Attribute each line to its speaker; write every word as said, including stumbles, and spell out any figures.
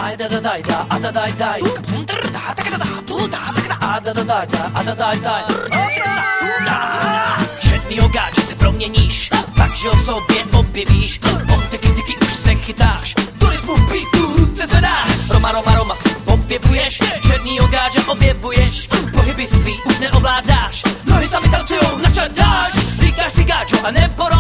Speaker 1: Aj da da daj da, a da daj daj. A da da daj da, a da daj daj. Černýho gáče se proměníš, takže ho v sobě objevíš. On tyky tyky už se chytáš, do rytmu beatu se zvedáš. Roma Roma Roma si objevuješ, černýho gáče objevuješ. Pohyby svý už neovládáš, nohy sami tancujou, na čar dáš. Říkáš si gáčo a nebo